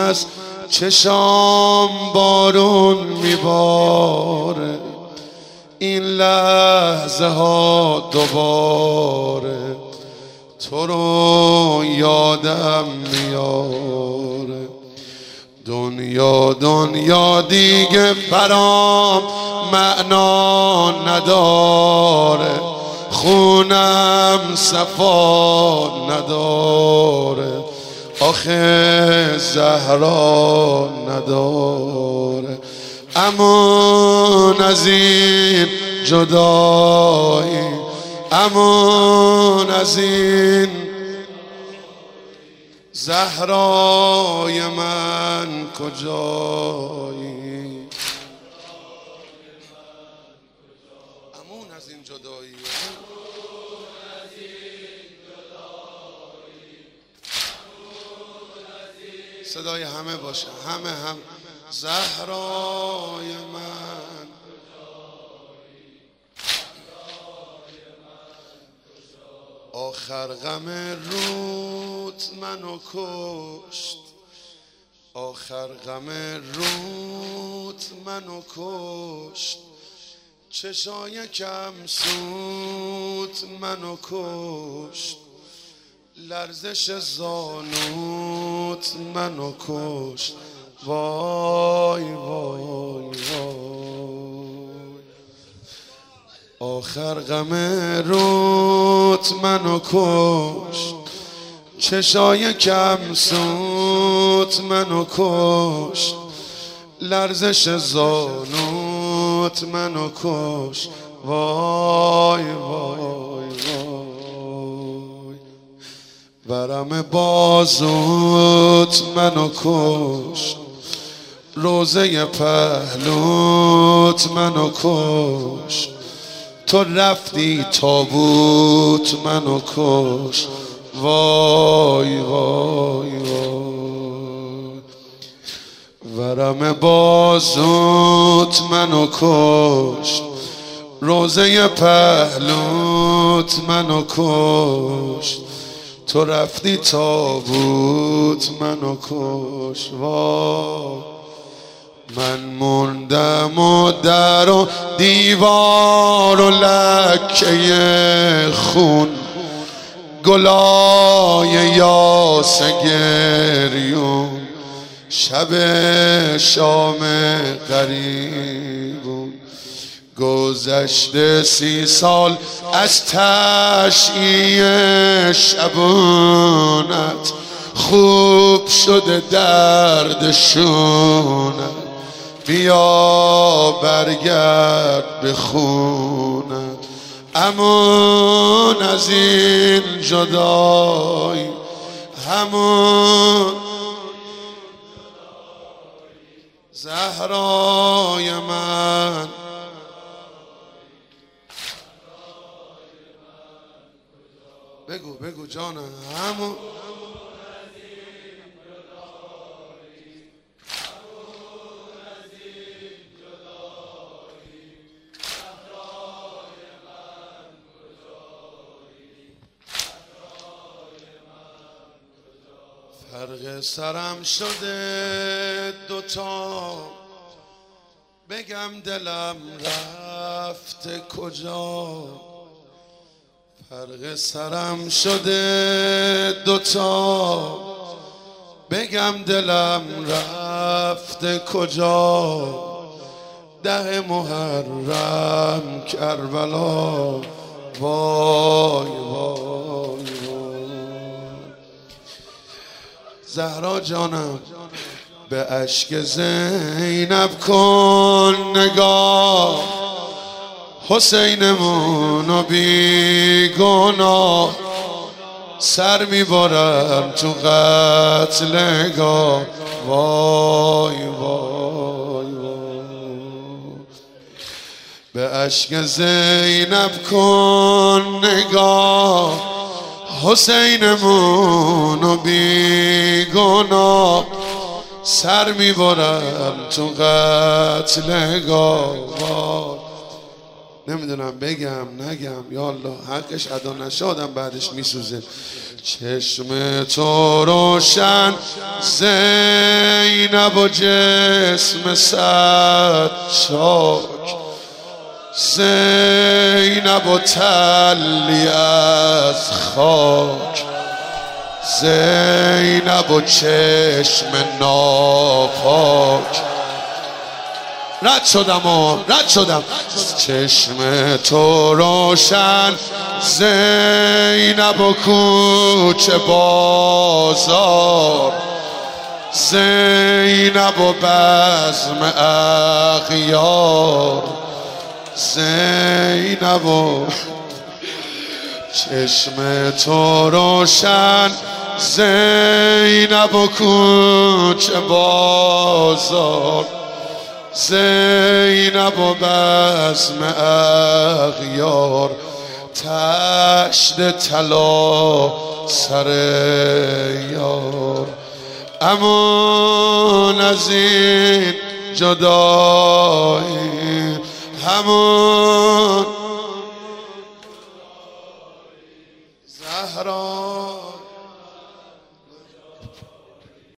از چشام بارون میباره، این لحظه ها دوباره تو رو یادم میاره. دنیا دیگه برام معنا نداره، خونم صفا نداره، آخه زهرا نداره. امان از این جدایی، امان از این زهرای من کجایی. امان از این جدایی، صدای همه باشه، همه هم زهرای من. آخر غم روت منو کشت، آخر غم روت منو کشت، چشای کم سوت منو کشت، لرزش زانوت منو کشت. وای وای وای، آخر غم روت منو کشت، چشای کم سوت منو کشت، لرزش زانوت منو کشت. وای وای وای، ورم بازوت منو کشت، روزه پهلوت منو کشت، تو رفتی تابوت منو کشت. وای وای وای، ورم بازوت منو کشت، روزه پهلوت منو کشت، تو رفتی تابوت منو کشت. وای، من موندم و در و دیوار و لکه خون، گلای یاس گریون، شب شام غریبون. گذشته 30 سال از تشییع شبونت، خوب شده دردشونت، بیا برگرد به خونت. امان از این جدایی، همون زهرای من. بگو بگو جانم، همون فرق سرم شده دوتا، بگم دلم رفته کجا. فرق سرم شده دوتا، بگم دلم رفته کجا. 10 محرم کربلا، وای وای وای. زهرا جانم به اشک زینب کن نگاه، حسینمونو بی گناه، سر میبرم تو قتلگاه. وای وای وای، به اشک زینب کن نگاه، حسینمونو بی گناه، سر میبرم تو قتلگاه. نمیدونم بگم نگم، یا الله حقش ادا نشه آدم بعدش میسوزه. چشم تو روشن زینب و جسم صد چاک، زینب و تلی از خاک، زینب و چشم ناپاک. رد شدم چشم تو روشن زینب و کوچه بازار، زینب و بزم اغیار، زینب و چشم تو روشن زینب و کوچه بازار، زینب و بزم اغیار، تشت طلا سر یار. امان از این جدایی، همون زهرا